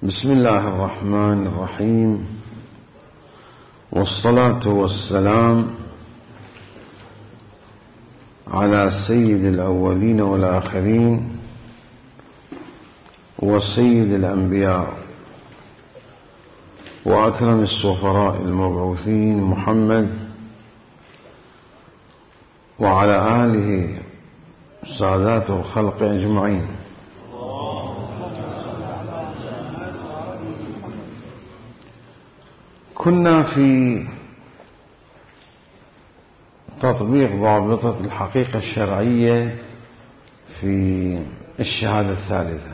بسم الله الرحمن الرحيم، والصلاة والسلام على سيد الأولين والآخرين وسيد الأنبياء وأكرم السفراء المبعوثين محمد وعلى آله سادات الخلق أجمعين. كنا في تطبيق ضابطة الحقيقة الشرعية في الشهادة الثالثة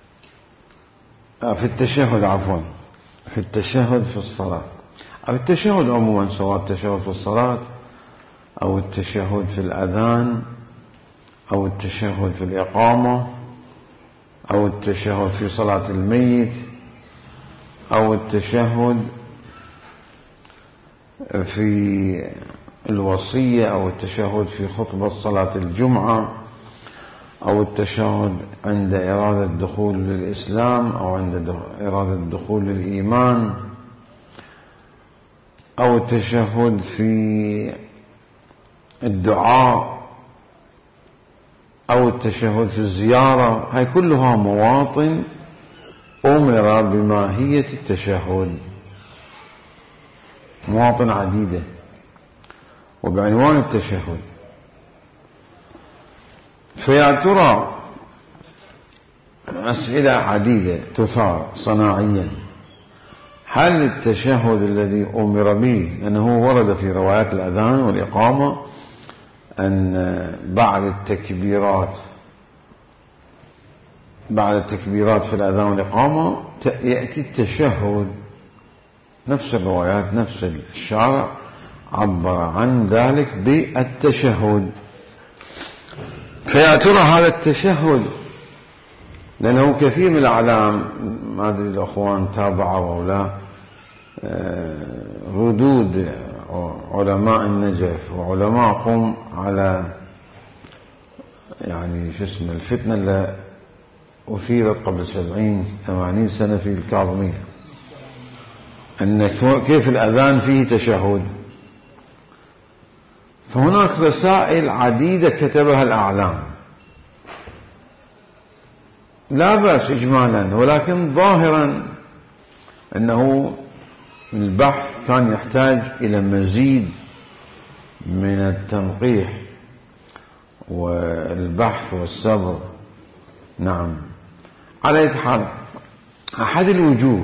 في التشهد، في التشهد في الصلاة، أو التشهد عموما، سواء التشهد في الصلاة أو التشهد في الأذان أو التشهد في الإقامة أو التشهد في صلاة الميت أو التشهد في الوصية أو التشهد في خطبة صلاة الجمعة أو التشهد عند إرادة الدخول للإسلام أو عند إرادة الدخول للإيمان أو التشهد في الدعاء أو التشهد في الزيارة. هاي كلها مواطن أمر بماهية التشهد، مواطن عديدة وبعنوان التشهد. فيا ترى أسئلة عديدة تثار صناعيا: هل التشهد الذي أمر به، لأنه ورد في روايات الأذان والإقامة أن بعد التكبيرات في الأذان والإقامة يأتي التشهد، نفس الروايات، نفس الشارع عبر عن ذلك بالتشهد. فيا ترى هذا التشهد، لأنه كثير من الأعلام، ما أدري الأخوان تابعوا أو لا، ردود علماء النجف وعلماء قم على الفتنة اللي أثيرت قبل 70-80 سنة في الكاظمية، أن كيف الأذان فيه تشهد. فهناك رسائل عديدة كتبها الأعلام، لا بأس إجمالا، ولكن ظاهرا أنه البحث كان يحتاج إلى مزيد من التنقيح والبحث والصبر. نعم، على أي حال، أحد الوجوه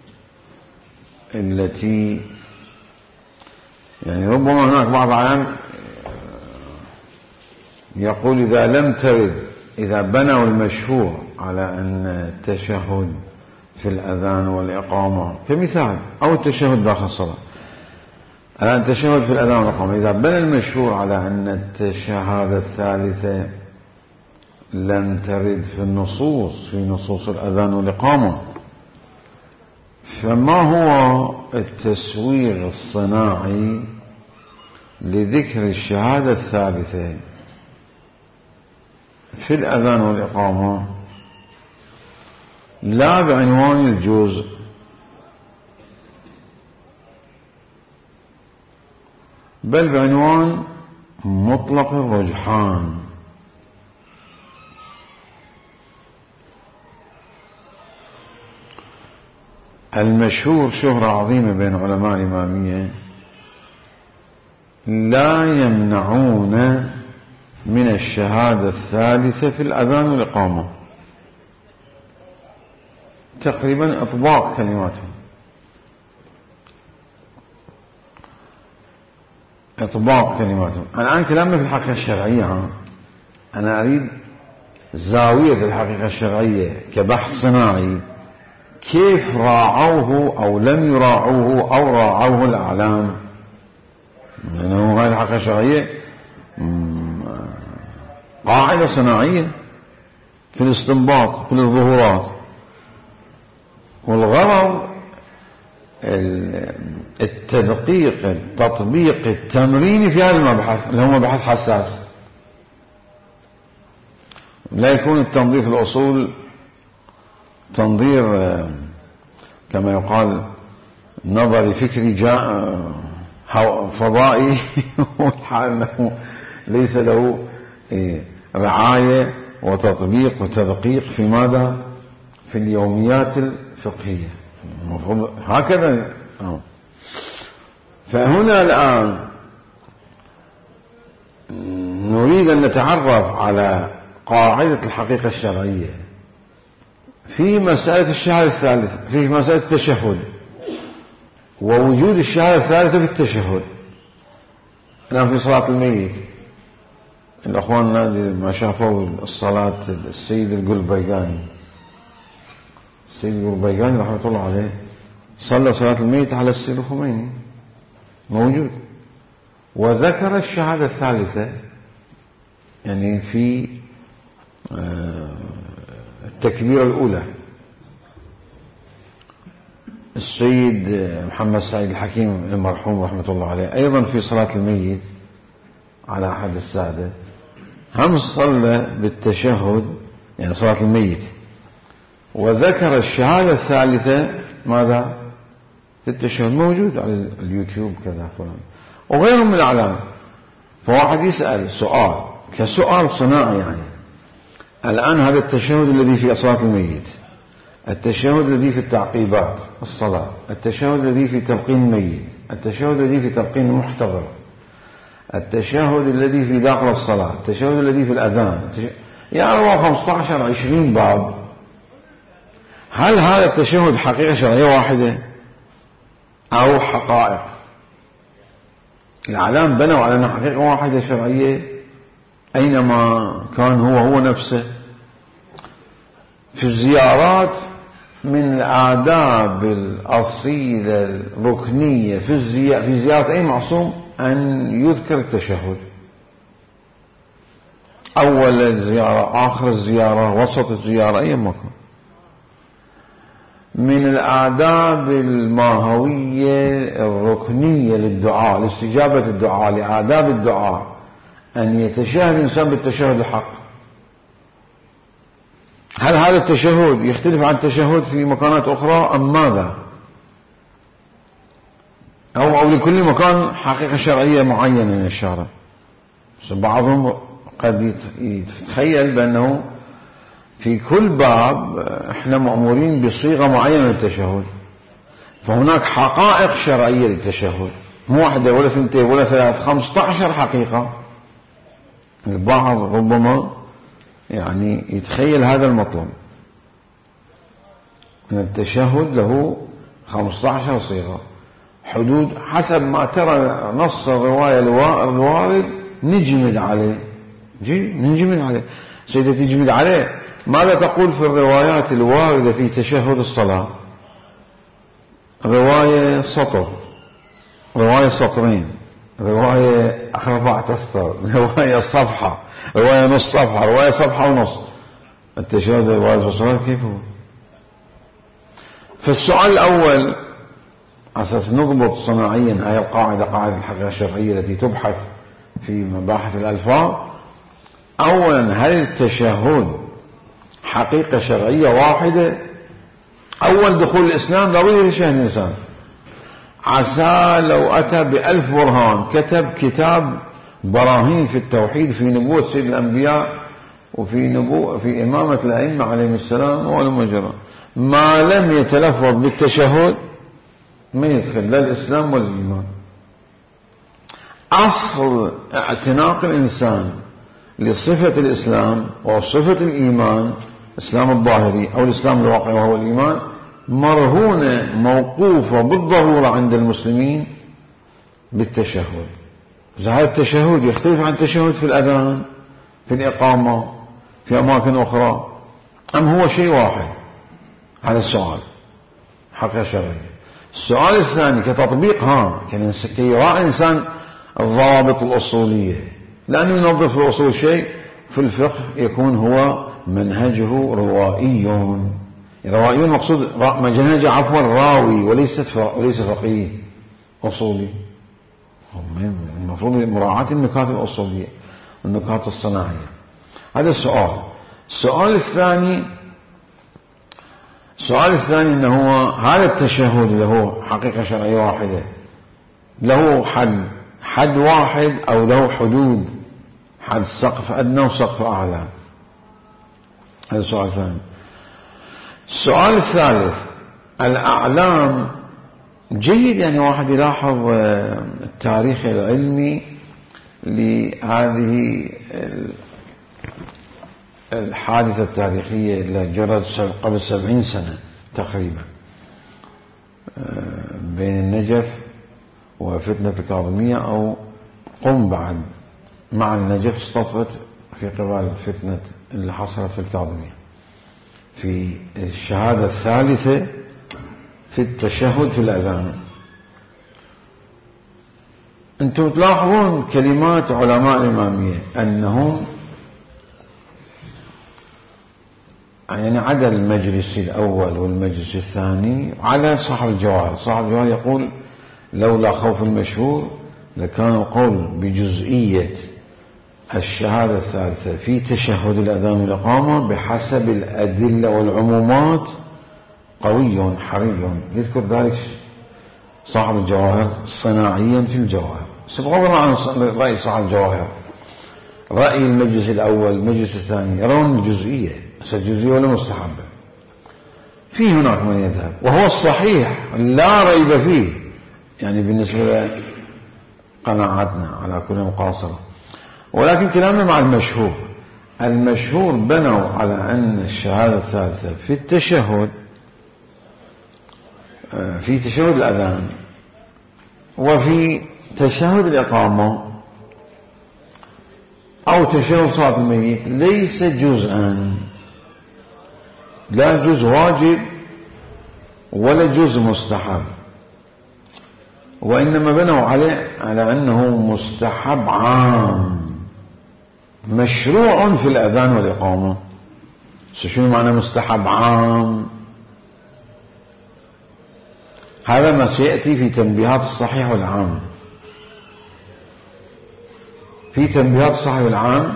التي ربما هناك بعض الأحيان يقول إذا لم ترد، إذا بنوا المشهور على أن التشهد في الأذان والإقامة كمثال، أو التشهد داخل الصلاة، الآن التشهد في الأذان والإقامة، إذا بنى المشهور على أن الشهادة الثالثة لم ترد في نصوص الأذان والإقامة، فما هو التسويغ الصناعي لذكر الشهادة الثالثة في الأذان والإقامة لا بعنوان الجزء، بل بعنوان مطلق الرجحان؟ المشهور شهرة عظيمة بين علماء الإمامية لا يمنعون من الشهادة الثالثة في الأذان والإقامة، تقريبا إطباق كلماتهم، الآن كلامنا في الحقيقة الشرعية، أنا أريد زاوية الحقيقة الشرعية كبحث صناعي، كيف راعوه أو لم يراعوه أو راعوه الأعلام. لأنه هذه الحقيقة الشرعية قاعدة صناعية في الاستنباط، في الظهورات، والغرض التطبيق التمريني في هذا المبحث اللي هو مبحث حساس. لا يكون التنظيف الأصول تنظير كما يقال نظري فكري جاء فضائي والحال أنه ليس له رعاية وتطبيق وتدقيق في ماذا؟ في اليوميات الفقهية المفروض هكذا. فهنا الآن نريد أن نتعرف على قاعدة الحقيقة الشرعية في مسألة الشهادة الثالثة، في مسألة التشهد ووجود الشهادة الثالثة في التشهد. الآن في صلاة الميت الأخوان ما شافوا الصلاة السيد القلبيقاني، السيد القلبيقاني رحمة الله عليه صلى صلاة الميت على السيد الخميني موجود، وذكر الشهادة الثالثة يعني في التكبيرة الأولى. السيد محمد سعيد الحكيم المرحوم رحمة الله عليه أيضا في صلاة الميت على أحد السادة هم صلى بالتشهد يعني صلاة الميت، وذكر الشهادة الثالثة ماذا؟ في التشهد، موجود على اليوتيوب كذا فلان وغيرهم من الأعلام. فواحد يسأل سؤال كسؤال صناعي يعني الآن هذا التشهد الذي في صلاة الميت، التشهد الذي في التعقيبات الصلاة، التشهد الذي في تلقين الميت، التشهد الذي في تلقين المحتضر، التشهد الذي في داخل الصلاة، التشهد الذي في الأذان، يعني 15-20 باب. هل هذا التشهد حقيقة شرعية واحدة أو حقائق؟ الأعلام بنوا على أنها حقيقة واحدة شرعية أينما كان هو نفسه. في الزيارات من الآداب الأصيلة الركنية في زيارة أي معصوم أن يذكر التشهد أول الزيارة، آخر الزيارة، وسط الزيارة، أي مكان. من الآداب الماهوية الركنية للدعاء لاستجابة الدعاء، لآداب الدعاء أن يتشهد الإنسان بالتشهد الحق. هل هذا التشهد يختلف عن التشهد في مكانات أخرى أم ماذا؟ أو لكل مكان حقيقة شرعية معينة من الشارع؟ بعضهم قد يتخيل بأنه في كل باب احنا مأمورين بصيغة معينة للتشهد، فهناك حقائق شرعية للتشهد، مو واحدة ولا ثنتين ولا ثلاث، 15 حقيقة. البعض ربما يعني يتخيل هذا المطلب أن التشهد له 15 صيغة، حدود حسب ما ترى نص الرواية الوارد نجمد عليه، نجمد عليه. سيدة تجمد عليه، ماذا تقول في الروايات الواردة في تشهد الصلاة؟ رواية سطر، رواية سطرين، رواية 4 أسطر، رواية صفحة، رواية نص صفحة، رواية صفحة ونص. التشهد الوارد في الصلاة كيف هو؟ فالسؤال الأول أساس نضبط صناعيا هذه القاعدة، قاعدة الحقيقة الشرعية التي تبحث في مباحث الألفاظ. أولا، هل التشهد حقيقة شرعية واحدة؟ أول دخول الإسلام لا بد يتشهد الإنسان. عسى لو أتى ب1000 برهان، كتب كتاب براهين في التوحيد، في نبوة سيد الأنبياء في إمامة الأئمة عليهم السلام والمجرى، ما لم يتلفظ بالتشهد من يدخل لا الإسلام ولا الإيمان. أصل اعتناق الإنسان لصفة الإسلام وصفة الإيمان، الإسلام الظاهري أو الإسلام الواقعي وهو الإيمان، مرهونة موقوفة بالضرورة عند المسلمين بالتشهد. هذا التشهد يختلف عن التشهد في الأذان، في الإقامة، في أماكن أخرى، أم هو شيء واحد؟ هذا السؤال حقيقة شرعية. السؤال الثاني كتطبيق، كي يراعي الإنسان الضوابط الأصولية، لأنه ينظف الأصول شيء في الفقه يكون هو منهجه روائي. روائي مقصود منهج راوي وليس فقيه أصولي. المفروض مراعاة النكات الأصولية، النكات الصناعية. هذا السؤال. السؤال الثاني، السؤال الثاني أنه هو هذا التشهد له حقيقة شرعية واحدة، له حد واحد أو له حدود، حد سقف أدنى وسقف أعلى؟ هذا السؤال الثاني. السؤال الثالث، الأعلام جيد يعني واحد يلاحظ التاريخ العلمي لهذه الحادثة التاريخية اللي جرت قبل 70 سنة تقريبا بين النجف وفتنة الكاظمية، أو قم بعد مع النجف اصطفت في قبال فتنة اللي حصلت في الكاظمية في الشهادة الثالثة في التشهد في الأذان. أنتم تلاحظون كلمات علماء الإمامية أنهم يعني عدا المجلس الأول والمجلس الثاني على صاحب الجواهر. صاحب الجواهر يقول لولا خوف المشهور لكان القول بجزئية الشهادة الثالثة في تشهد الأذان والإقامة بحسب الأدلة والعمومات قوي حري. يذكر ذلك صاحب الجواهر صناعيا في الجواهر، بغض عن رأي صاحب الجواهر. رأي المجلس الأول المجلس الثاني يرون الجزئية، الجزئية ولا مستحبة. في هناك من يذهب وهو الصحيح لا ريب فيه، يعني بالنسبة لقناعاتنا على كل مقاصرة. ولكن كلامنا مع المشهور بنوا على أن الشهادة الثالثة في التشهد في تشهد الأذان وفي تشهد الإقامة أو تشهد صلاة الميت ليس جزءا، لا جزء واجب ولا جزء مستحب، وإنما بنوا على أنه مستحب عام مشروع في الأذان والإقامة. شنو معنى مستحب عام؟ هذا ما سيأتي في تنبيهات الصحيح والعام. في تنبيهات الصحيح والعام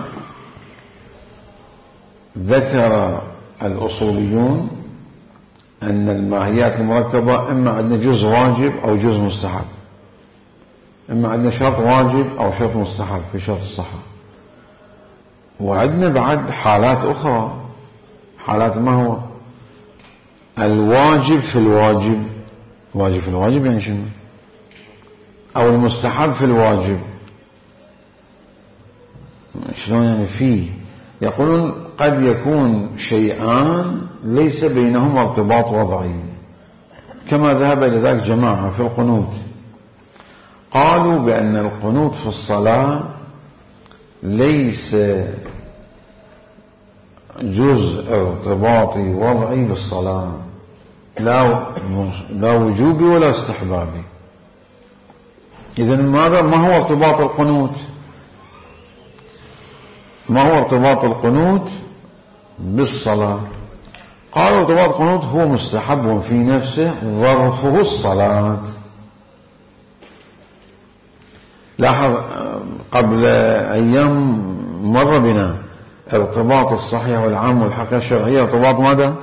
ذكر الأصوليون أن الماهيات المركبة إما عندنا جزء واجب أو جزء مستحب، إما عندنا شرط واجب أو شرط مستحب في شرط الصحة، وعندنا بعد حالات أخرى. حالات ما هو الواجب في الواجب، واجب في الواجب يعني شنو؟ أو المستحب في الواجب شلون يعني؟ فيه يقولون قد يكون شيئان ليس بينهما ارتباط وضعي، كما ذهب إلى ذلك جماعة في القنوت. قالوا بأن القنوت في الصلاة ليس جزء ارتباطي وضعي بالصلاة، لا وجوبي ولا استحبابي. إذن ماذا؟ ما هو ارتباط القنوت؟ ما هو ارتباط القنوت بالصلاة؟ قالوا ارتباط القنوت هو مستحب في نفسه ظرفه الصلاة. لاحظ قبل أيام مر بنا ارتباط الصحيح والعام والحقيقة الشرعية ارتباط ماذا؟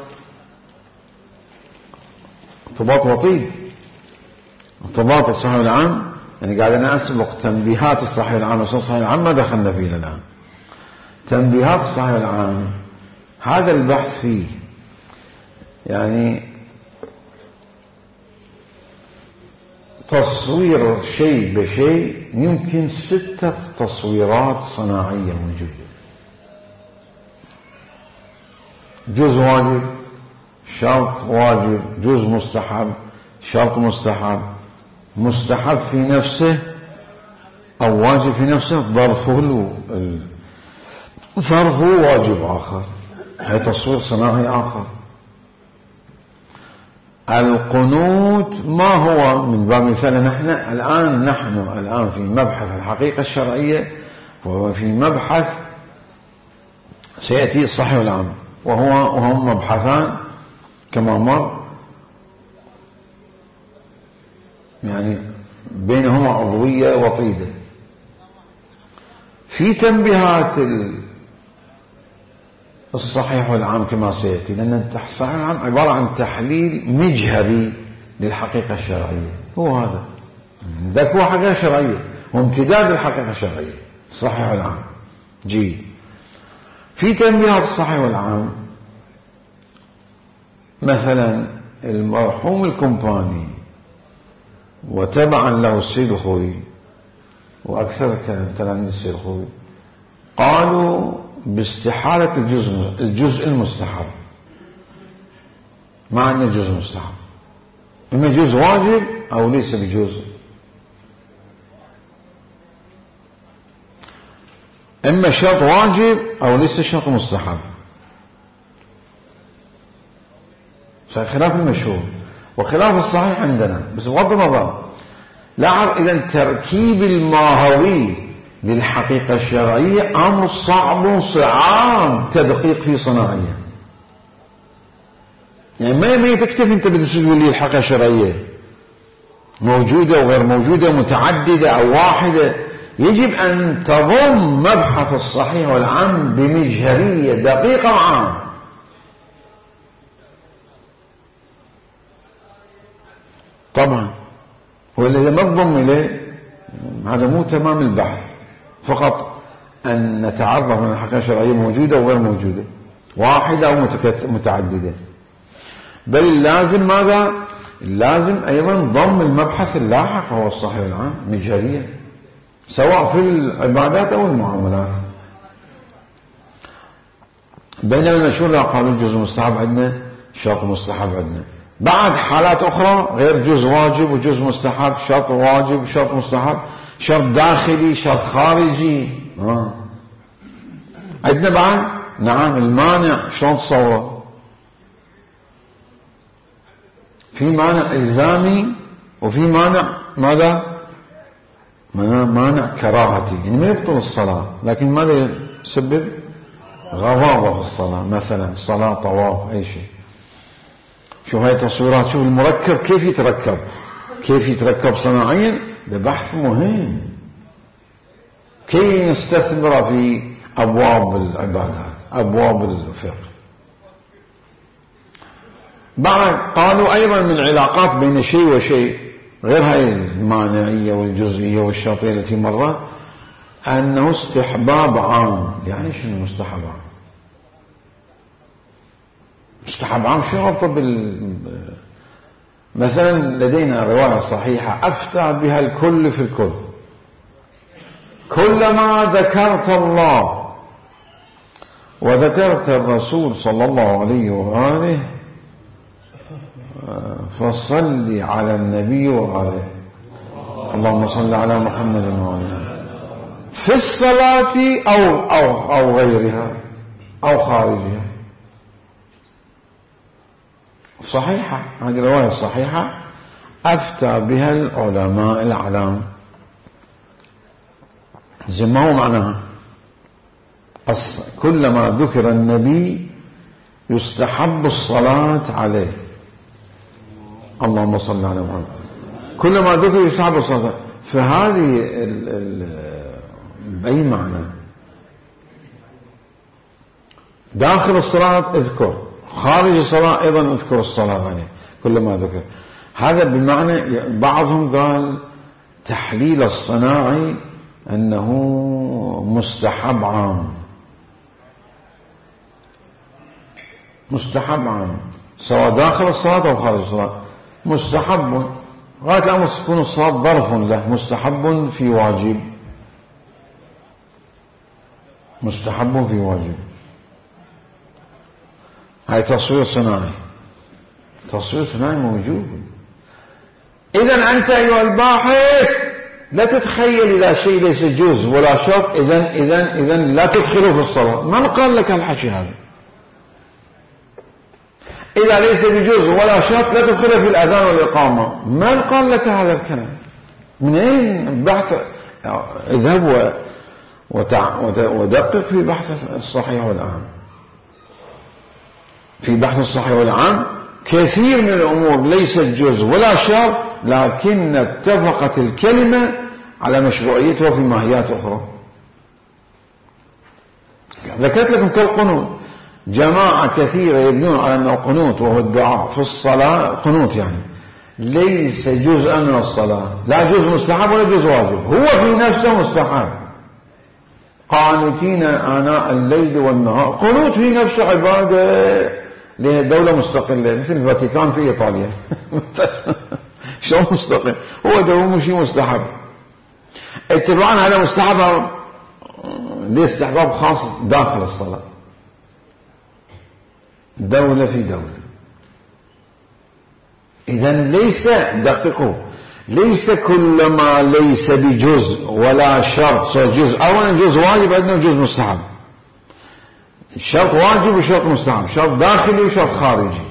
ارتباط وطيد. ارتباط الصحيح والعام يعني قاعد أنا أسبق تنبيهات الصحيح والعام. الصحيح والعام ما دخلنا فيه الآن. تنبيهات الصحيح والعام هذا البحث فيه يعني تصوير شيء بشيء يمكن 6 تصويرات صناعية موجودة. جزء واجب، شرط واجب، جزء مستحب، شرط مستحب، مستحب في نفسه أو واجب في نفسه، ظرفه واجب آخر، هي تصوير صناعي آخر. القنوت ما هو من باب مثال نحن الآن في مبحث الحقيقة الشرعية، وهو في مبحث سيأتي الصحيح والعام، وهم مبحثان كما مر يعني بينهما عضوية وطيدة. في تنبيهات الصحيح والعام كما سيأتي، لأن الصحيح والعام عبارة عن تحليل مجهري للحقيقة الشرعية، هو هذا ذاك هو حقيقة شرعية وامتداد الحقيقة الشرعية الصحيح والعام. جيد. في تنبيهات الصحيح والعام، مثلا المرحوم الكومباني وتبعا له السيد الخوئي وأكثر كلام السيد الخوئي قالوا باستحالة الجزء المستحب، مع أن الجزء مستحب، إما جزء واجب أو ليس بجزء، إما شرط واجب أو ليس شرط مستحب، خلاف المشهور وخلاف الصحيح عندنا. بس بغض النظر لاحظ إذا التركيب الماهوي للحقيقة الشرعية أمر صعب صعاب تدقيق في صناعية، يعني ما تكتفي أنت بتسجل لي الحقيقة الشرعية موجودة وغير موجودة متعددة أو واحدة، يجب أن تضم مبحث الصحيح والعام بمجهرية دقيقة معاه. طبعا وإذا ما تضم إليه هذا مو تمام البحث، فقط أن نتعرف أن الحقيقة الشرعية موجودة وغير موجودة، واحدة أو متعددة، بل اللازم ماذا؟ اللازم أيضا ضم المبحث اللاحق هو الصحيح والعام مجهرية، سواء في العبادات أو المعاملات. بينما المشهور قالوا الجزء مستحب عندنا، شرط مستحب عندنا، بعد حالات أخرى غير جزء واجب وجزء مستحب، شرط واجب شرط مستحب، شرط داخلي شرط خارجي. عندنا بعد نعم المانع شلون تصوره؟ في مانع إلزامي وفي مانع ماذا؟ مانع كراهتي، يعني ما يبطل الصلاة لكن ماذا يسبب؟ غضاضة في الصلاة، مثلا صلاة طواف أي شيء. شوف هاي التصويرات، شوف المركب كيف يتركب صناعيا، ده بحث مهم كي نستثمر في أبواب العبادات أبواب الفقه. بعد قالوا أيضا من العلاقات بين شيء وشيء غير هاي المانعية والجزئية والشرطية التي مرت، أنه استحباب عام. يعني شنو مستحب عام؟ مستحب عام شنو ربطه مثلا لدينا رواية صحيحة أفتى بها الكل في الكل، كلما ذكرت الله وذكرت الرسول صلى الله عليه وآله فصل على النبي وآله، اللهم صل على محمد وآله، في الصلاة أو غيرها أو خارجها. صحيحة، هذه الرواية الصحيحة أفتى بها العلماء الأعلام. زي ما هو معناها كلما ذكر النبي يستحب الصلاة عليه، اللهم صل على محمد، كلما ذكر يستحب الصلاة. فهذه بأي معنى؟ داخل الصلاة اذكر، خارج الصلاة أيضا اذكر الصلاة عليه كلما ذكر. هذا بمعنى بعضهم قال تحليل الصناعي أنه مستحب عام، مستحب عام سواء داخل الصلاة أو خارج الصلاة، مستحب غاية الأمر تكون الصلاة ظرف له، مستحب في واجب، مستحب في واجب. هاي تصوير صناعي، تصوير صناعي موجود. إذن أنت أيها الباحث لا تتخيل إلى شيء ليس جزء ولا شرط، إذن لا تدخله في الصلاة. من قال لك الحكي هذا؟ إذا ليس بجزء ولا شرط لا تدخله في الأذان والإقامة. من قال لك هذا الكلام؟ منين بحث؟ اذهب ودقق في بحث الصحيح والعام. في بحث الصحيح والعام كثير من الأمور ليست جزء ولا شرط، لكن اتفقت الكلمة على مشروعيتها في ماهيات أخرى. ذكرت لكم كالقانون، جماعة كثيرة يبنون على أنه قنوت وهو الدعاء في الصلاة، قنوت يعني ليس جزءا من الصلاة، لا جزء مستحب ولا جزء واجب، هو في نفسه مستحب. قانتين آناء الليل والنهار، قنوت في نفسه عبادة لدولة مستقلة مثل الفاتيكان في إيطاليا. شو مستقل؟ هو ده مش مستحب. اتباعا على مستحب لاستحباب خاص داخل الصلاة، دولة في دولة. إذن ليس، دققوا، ليس كل ما ليس بجزء ولا شرط جزء. أولا جزء واجب عندنا جزء مستحب، شرط واجب وشرط مستحب، شرط داخلي وشرط خارجي.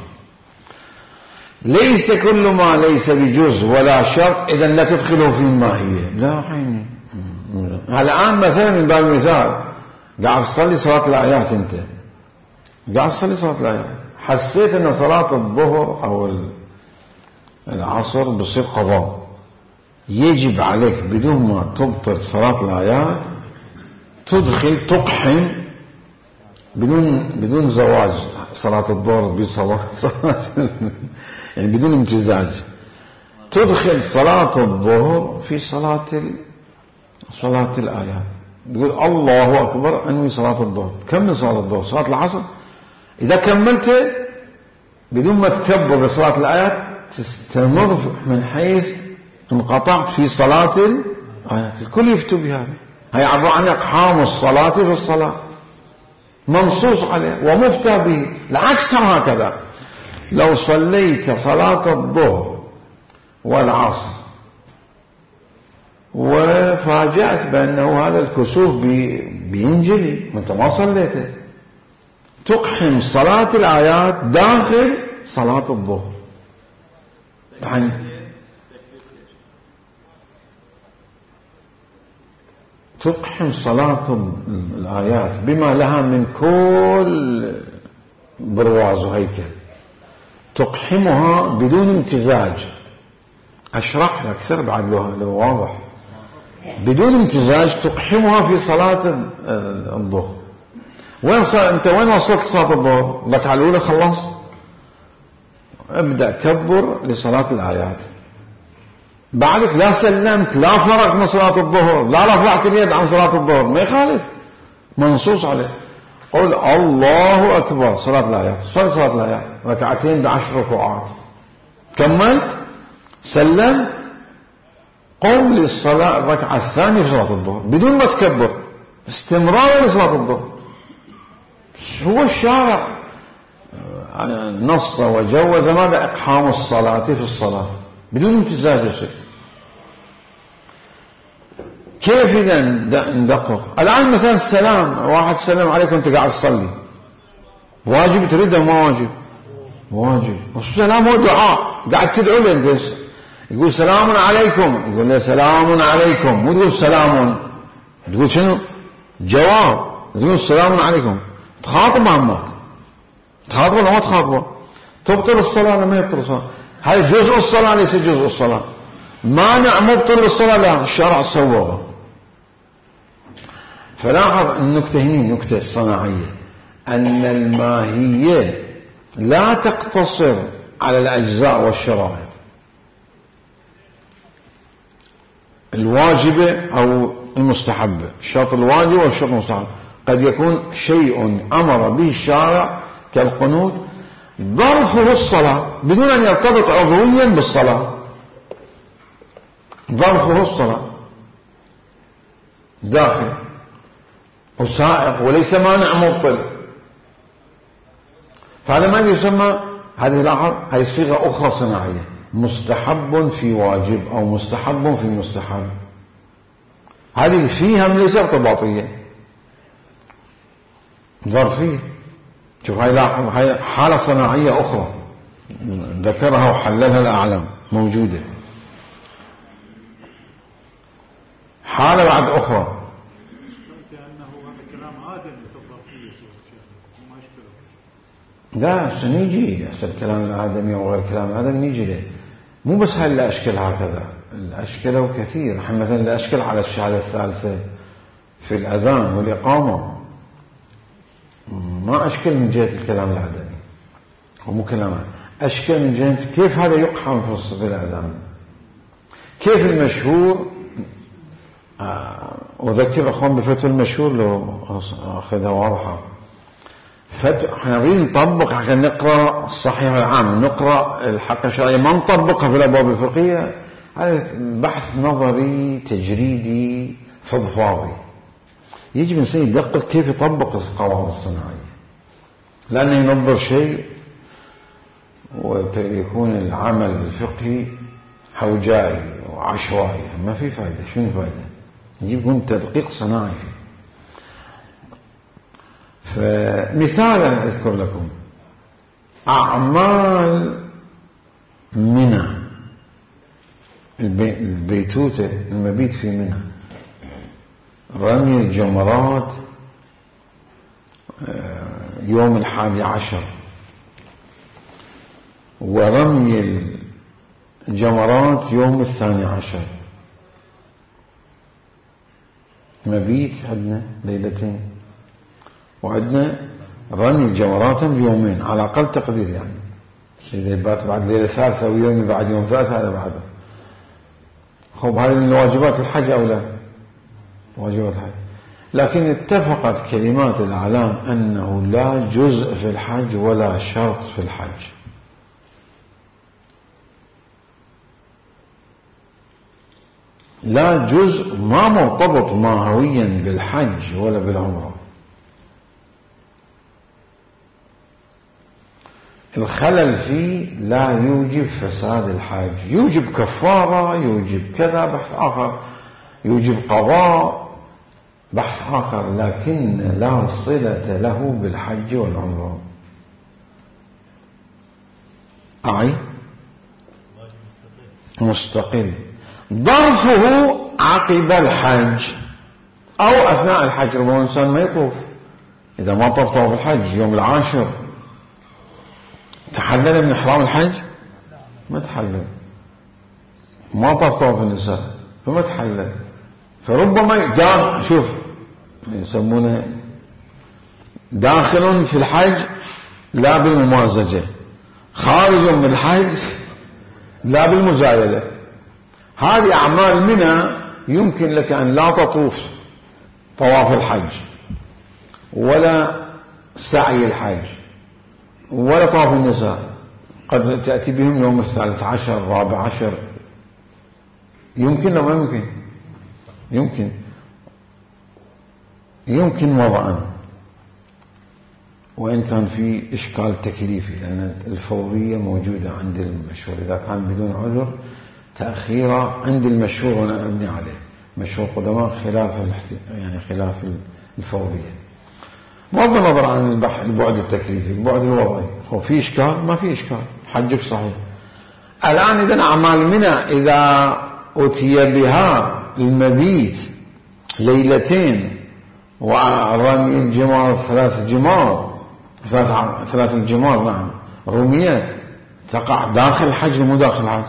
ليس كل ما ليس بجزء ولا شرط إذن لا تدخله في الماهية. لا عيني. الآن مثلا من باب المثال قاعد تصلي صلاة الآيات، أنت قاعد تصلي صلاة الآيات، حسيت أن صلاة الظهر أو العصر بصير قضاء، يجب عليك بدون ما تبطل صلاة الآيات تدخل تقحم بدون زواج صلاة الظهر بصلاة يعني بدون امتزاج، تدخل صلاة الظهر في صلاة الآيات، تقول الله أكبر أنوي صلاة الظهر، كمل صلاة الظهر. صلاة العصر إذا كملت بدون ما تكبر بصلاة الآيات تستمر من حيث انقطعت في صلاة الآيات. الكل يفتوا بهذا، هي عبارة عن إقحام الصلاة في الصلاة، منصوص عليه ومفتى به. العكس هكذا، لو صليت صلاة الظهر والعصر وفاجأت بأنه هذا الكسوف بينجلي وانت ما صليته، تقحم صلاة الآيات داخل صلاة الظهر. يعني تقحم صلاة الآيات بما لها من كل برواز وهيكل، تقحمها بدون امتزاج. أشرح لك أكثر بعد لو واضح. بدون امتزاج تقحمها في صلاة الظهر. أنت وين وصلت صلاة الظهر؟ الركعة الأولى خلصت، ابدأ كبر لصلاة الآيات، بعدك لا سلمت، لا فرق من صلاة الظهر، لا رفعت اليد عن صلاة الظهر، ما يخالف، منصوص عليه. قل الله أكبر صلاة الآيات، صلاة الآيات ركعتين ب10 ركوعات، كملت سلم، قم للصلاة الركعة الثانية في صلاة الظهر بدون ما تكبر، استمرار لصلاة الظهر. هو الشارع نص وجوز ماذا؟ إقحام الصلاة في الصلاة بدون امتزاج يصير. كيف إذا ندقق؟ الآن مثلا السلام، واحد سلم عليك وانت قاعد تصلي، واجب تريده ما واجب؟ واجب. والسلام هو دعاء، قاعد تدعو له، يقول سلام عليكم، يقول له سلام عليكم، مو تقول سلام، تقول شنو؟ جواب، تقول السلام عليكم. تخاطب محمد، تخاطب ولا ما تخاطبه؟ تبطل الصلاة ولا ما يبطل الصلاة؟ هذا جزء الصلاة ليس جزء الصلاة، مانع مبطل للصلاة، لا، الشرع سوغه. فلاحظ النكتة هنا، النكتة الصناعية، أن الماهية لا تقتصر على الأجزاء والشرائط الواجبة أو المستحبة، الشرط الواجب والشرط المستحب. قد يكون شيء أمر به الشارع كالقنوت ظرفه الصلاة بدون أن يرتبط عضويا بالصلاة، ظرفه الصلاة داخل وسائق وليس مانع مبطل، فهذا ما يسمى، هذه لاحظ، هذه صيغة أخرى صناعية، مستحب في واجب أو مستحب في مستحب، هذه فيها ليس ارتباطية، ظرفية. شوف هاي لاحظ، هاي حالة صناعية أخرى ذكرها وحللها الأعلام، موجودة حالة بعد أخرى. لا سنيجي الكلام الآدمي وغير كلام الآدمي نيجي له، مو بس هاي اللي أشكل هكذا، الأشكال كثير. نحن مثلا اللي أشكل على الشهادة الثالثة في الأذان والإقامة ما أشكل من جهة الكلام الأدبي، ومو كلام أشكل من جهة كيف هذا يقحم في الأذان، كيف المشهور. وذكر أخوان بفتوى المشهور لو أخذها واضحة. احنا نريد نطبق عشان نقرأ الصحيح العام، نقرأ الحق الشرعي، ما نطبقها في الأبواب الفقهية. هذا بحث نظري تجريدي فضفاضي. يجب الإنسان يدقق كيف يطبق القواعد الصناعية، لأنه ينظر شيء ويكون العمل الفقهي هوجائي وعشوائي، ما في فائدة. شنو فائدة؟ يجب يكون تدقيق صناعي فيه. فمثال أذكر لكم أعمال منى، البيتوتة المبيت في منى، رمي الجمرات يوم 11، ورمي الجمرات يوم 12. مبيت عندنا ليلتين، وعندنا رمي الجمرات بيومين على أقل تقدير. يعني إذا بات بعد ليلة ثالثة ويوم بعد يوم ثالث هذا بعده. خب هذه من واجبات الحج أو لا؟ واجبات الحج. لكن اتفقت كلمات الأعلام أنه لا جزء في الحج ولا شرط في الحج. لا جزء ما مرتبط ماهويا بالحج ولا بالعمرة. الخلل فيه لا يوجب فساد الحج، يوجب كفارة، يوجب كذا بحث آخر، يوجب قضاء بحث آخر، لكن لا صلة له بالحج والعمرة. أعيد مستقل. ظرفه عقب الحج أو أثناء الحج. ربما إنسان ما يطوف، إذا ما طاف طواف الحج يوم 10 تحلل من إحرام الحج؟ ما تحلل. ما طاف طواف النساء فما تحلل. فربما شوف يسمونه داخل في الحج لا بالممازجة، خارج من الحج لا بالمزايلة. هذه أعمال منى يمكن لك أن لا تطوف طواف الحج ولا سعي الحج ولا طواف النساء، قد تأتي بهم يوم 13 14. يمكن أو ما يمكن؟ يمكن وضعا، وإن كان في إشكال تكليفي، لأن الفورية موجودة عند المشهور. إذا كان بدون عذر تأخيره عند المشهور وأنا أبني عليه مشهور قدماء خلاف الفورية، بغض النظر عن البعد التكليفي. البعد الوضعي هو في إشكال ما في إشكال، حجك صحيح. الآن إذا أعمال منى إذا أتي بها المبيت ليلتين ورمي الجمار 3 جمار 3 الجمار نعم رميات، تقع داخل الحج مو داخل الحج.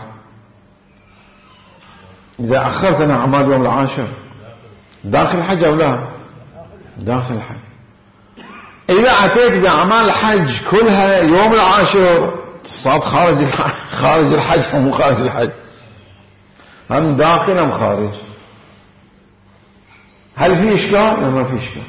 إذا أخرت أنا أعمال يوم 10 داخل الحج أو لا؟ داخل الحج. إذا أتيت بأعمال الحج كلها يوم 10 صارت خارج الحج أو مو خارج الحج؟ هم داخل أم خارج؟ هل في إشكال؟ ما في إشكال.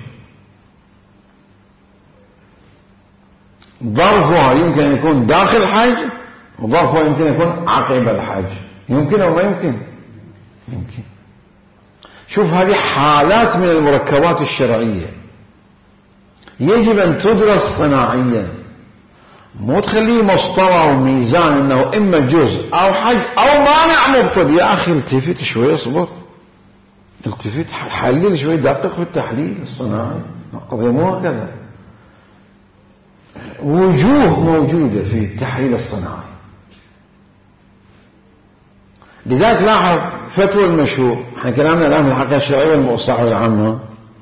ظرفها يمكن أن يكون داخل الحج، وظرفها يمكن أن يكون عقب الحج. يمكن أو ما يمكن؟ يمكن. شوف هذه حالات من المركبات الشرعية يجب أن تدرس صناعيا، مو تخليه مسطرة وميزان أنه إما جزء أو حج أو مانع مبطل. يا أخي التفت شوي، اصبر، التفت حلل شوي، دقق في التحليل الصناعي. القضية مو هكذا. وجوه موجودة في التحليل الصناعي. لذلك لاحظ فتوى المشهور، احنا كلامنا الآن في الحقيقة الشرعية والمصطلح العامة،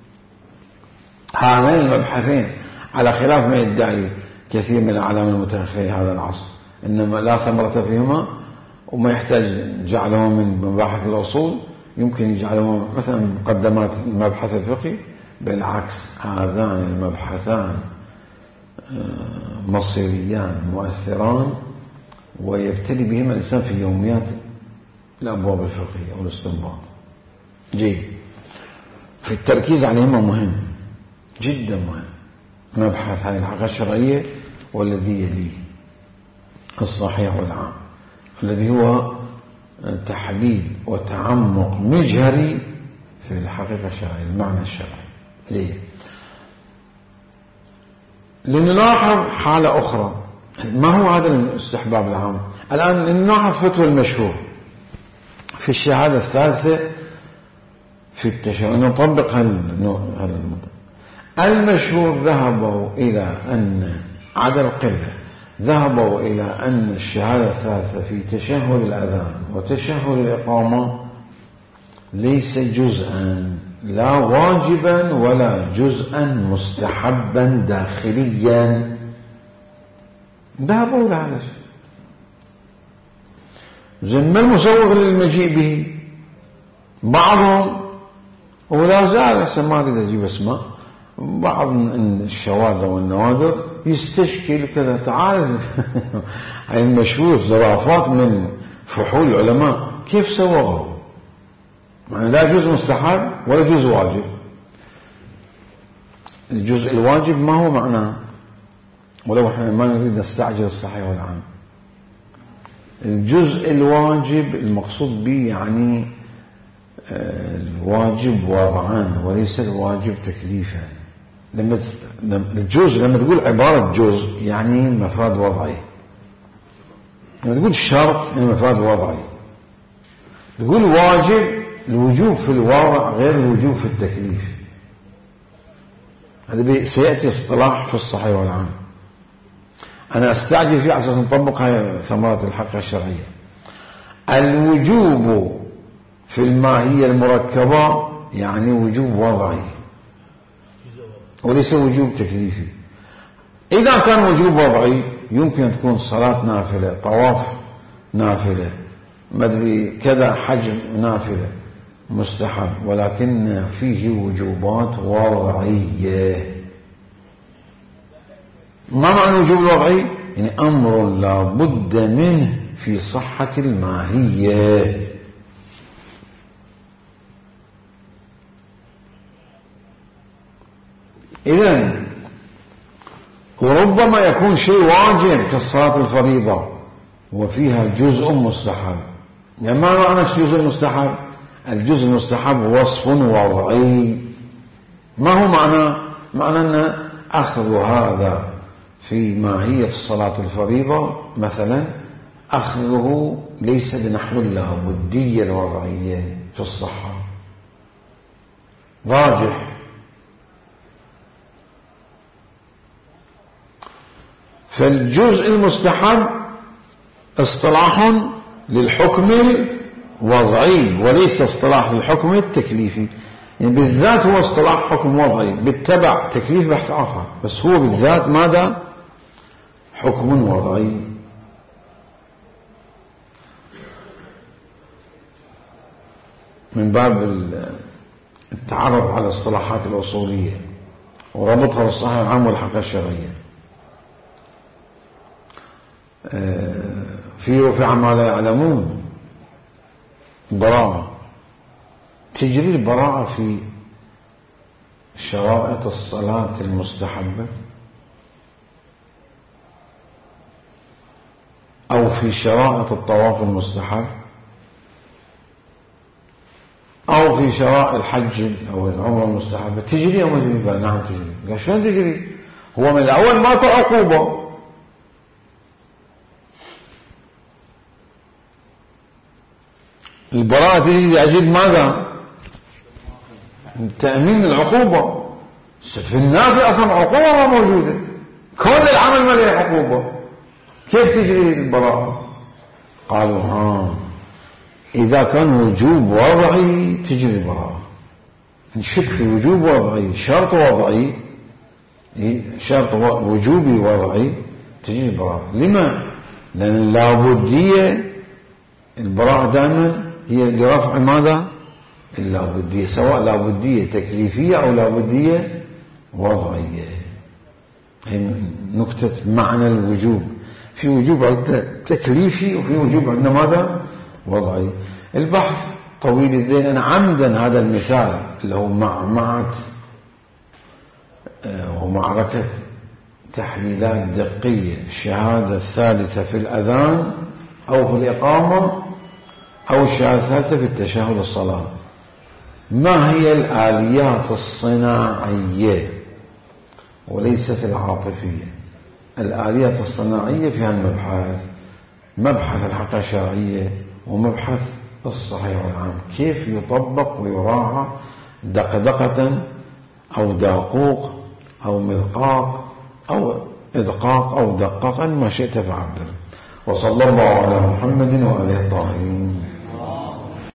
هذين المبحثين على خلاف ما يدعي كثير من الأعلام المتأخرين هذا العصر، إنما لا ثمرة فيهما وما يحتاج جعلهما من مباحث الأصول، يمكن يجعلهما مثلا مقدمات المبحث الفقهي. بالعكس، هذان المبحثان مصيريان مؤثران ويبتلي بهما الإنسان في يوميات الأبواب الفقهية والاستنباط. جيد. في التركيز عليهما مهم جدا، مهم نبحث عن الحقيقة الشرعية والذي يليه الصحيح والعام، الذي هو تحليل وتعمق مجهري في الحقيقة الشرعية، المعنى الشرعي. ليه؟ لنلاحظ حالة أخرى. ما هو هذا الاستحباب العام؟ الآن لنلاحظ فتوى المشهور في الشهادة الثالثة في التشهد، نطبق المشهور. ذهبوا إلى أن عدا القلة ذهبوا إلى أن الشهادة الثالثة في تشهد الأذان وتشهد الإقامة ليس جزءا لا واجبا ولا جزءا مستحبا داخليا. ذهبوا إلى هذا الشيء. زين، ما المسوغ للمجيء به؟ بعضهم ولا زال ما أريد أجيب اسماء، بعض من الشواذ والنوادر يستشكل كذا. تعال هاي المشهور زرافات من فحول العلماء كيف سوغوا؟ يعني لا جزء مستحب ولا جزء واجب. الجزء الواجب ما هو معناه، ولو احنا ما نريد نستعجل الصحيح والعام. الجزء الواجب المقصود به يعني الواجب وضعان وليس الواجب تكليفا. الجزء لما تقول عبارة جزء يعني مفاد وضعي، لما تقول شرط يعني مفاد وضعي. تقول واجب الوجوب في الواقع غير الوجوب في التكليف. هذا سيأتي اصطلاح في الصحيح والعام. أنا أستعجل فيه عشان نطبق هاي ثمرات الحقيقة الشرعية. الوجوب في الماهية المركبة يعني وجوب وضعي وليس وجوب تكليفي. إذا كان وجوب وضعي يمكن أن تكون صلاة نافلة، طواف نافلة، مدري كذا حج نافلة مستحب، ولكن فيه وجوبات وضعية. ما معنى الوجوب الوضعي؟ يعني أمر لا بد منه في صحة الماهية. إذن وربما يكون شيء واجب كالصلاة الفريضة وفيها جزء مستحب. يعني ما معنى الجزء المستحب؟ الجزء المستحب وصف وضعي. ما هو معنى أن أخذ هذا في ماهية الصلاة الفريضة مثلا أخذه ليس بنحو اللابدية الوضعية في الصحة، راجح. فالجزء المستحب اصطلاح للحكم الوضعي وليس اصطلاح للحكم التكليفي. يعني بالذات هو اصطلاح حكم وضعي، بالتبع تكليف بحث آخر، بس هو بالذات ماذا؟ حكم وضعي. من باب التعرف على الاصطلاحات الأصولية وربطها بالصحيح العام والحقيقة الشرعية. في رفع ما لا يعلمون براءة. تجري البراءة في شرائط الصلاة المستحبة أو في شرائط الطواف المستحب أو في شرائط الحج أو العمرة المستحبة. تجري أو ما تجري؟ قال نعم تجري. قال شلون تجري؟ هو من الأول ماكو عقوبة. البراءة تجري لأجل ماذا؟ تأمين العقوبة. في النافل أصلا عقوبة ما موجودة، كل العمل ما له عقوبة، كيف تجري البراءة؟ قالوا إذا كان وجوب وضعي تجري البراءة. نشك في وجوب وضعي، شرط وضعي، شرط وجوبي وضعي تجري البراءة. لما؟ لأن اللابدية البراءة دائما هي لرفع ماذا؟ اللابدية، سواء لابدية تكليفية أو لابدية وضعية. هي نكتة معنى الوجوب. في وجوب عندنا تكليفي وفي وجوب عندنا ماذا؟ وضعي. البحث طويل الذيل. أنا عمدا هذا المثال اللي هو معمعة ومعركة تحليلات دقية، الشهادة الثالثة في الأذان أو في الإقامة أو الشهادة الثالثة في التشهد الصلاة. ما هي الآليات الصناعية وليست العاطفية؟ الآليات الصناعية في هالمبحث، مبحث الحقيقة الشرعية ومبحث الصحيح والعام، كيف يطبق ويراعى دقدقة أو دقوق أو مذقاق أو إدقاق أو دقاقا، ما شئت فعبر. وصلى الله على محمد وآله الطاهرين.